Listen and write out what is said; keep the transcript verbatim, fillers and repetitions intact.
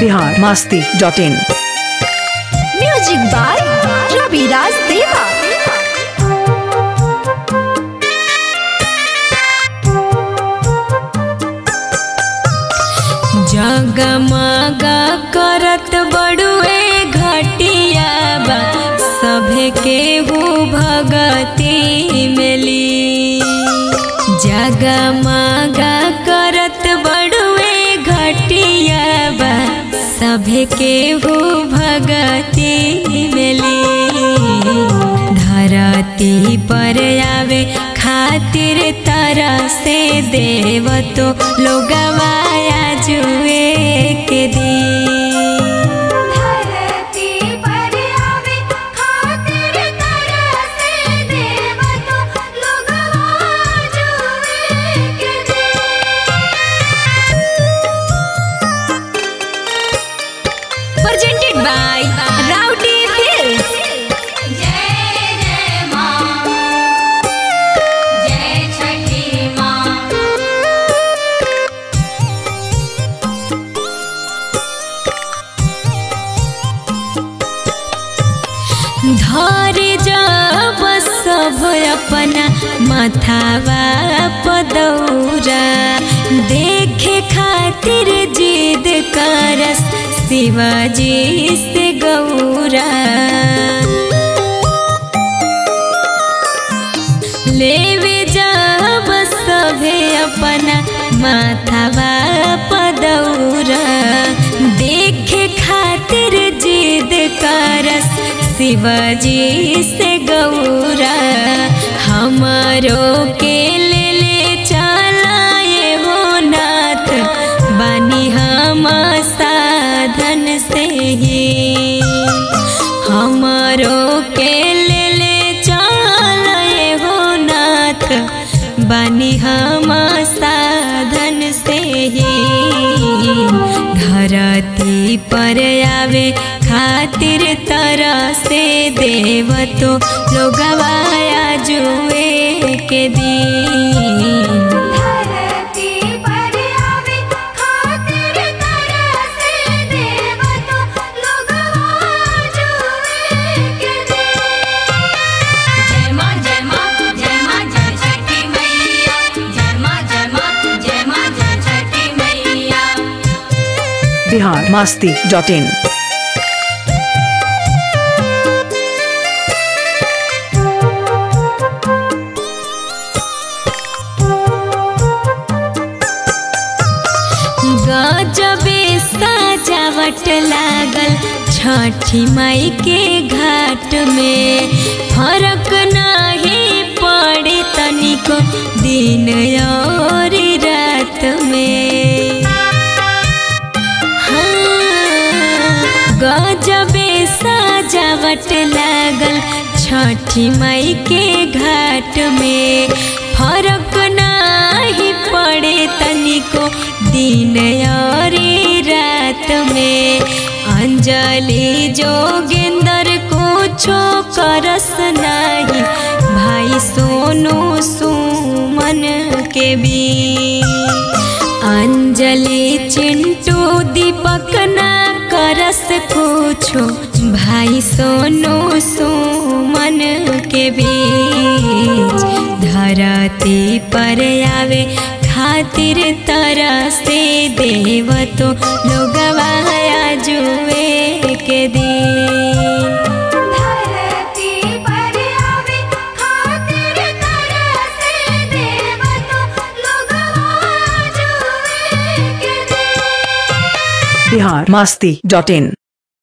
Bihar Masti dot in. Music by Raviraj Deva. जगमगा करत बड़ुए घटिया बा सभे केहू भगती मिली। जगमगा करत बड़ुए घटिया बा सभे केहू भगती मिली। धरती पर आवे खातिर तरह से देव तो लोगवाया जुए के दी। Presented by Rowdy Hills। जय जय माँ, जय छठी माँ। धर जब सब अपना माथावा पदौरा देखे खातिर जिद करस शिवाजी से गौरा। लेवे जब सभे अपना माथावा पदौरा देखे खातिर जिद करस शिवाजी से गौरा। हमारो के ले ले चलाए हो नाथ बानी हम साधन से ही। हमारो के ले ले चलाए हो नाथ बानी हम साधन से ही। धरती पर आवे खातिर तरह से देव तो लोगवाया जुए के दिन। Bihar Masti dot in. गजबे सजावट लागल छठी माई के घाट में। फर्क नहीं पड़े तनिको दिन और रात में। गजबे सजावट लागल छठी माई के घाट में। फर्क नहीं पड़े तनिको दिन और रात में। अंजलि जोगिंदर कुछो करस नहीं भाई सोनू सुमन के भी। अंजलि चिंटू दीपक ना करस कुछो भाई सोनू सुमन के बीच। धरती पर आवे खातिर तरह से देव तो लोगवाया जुए के दिन। बिहार मस्ती डॉट इन।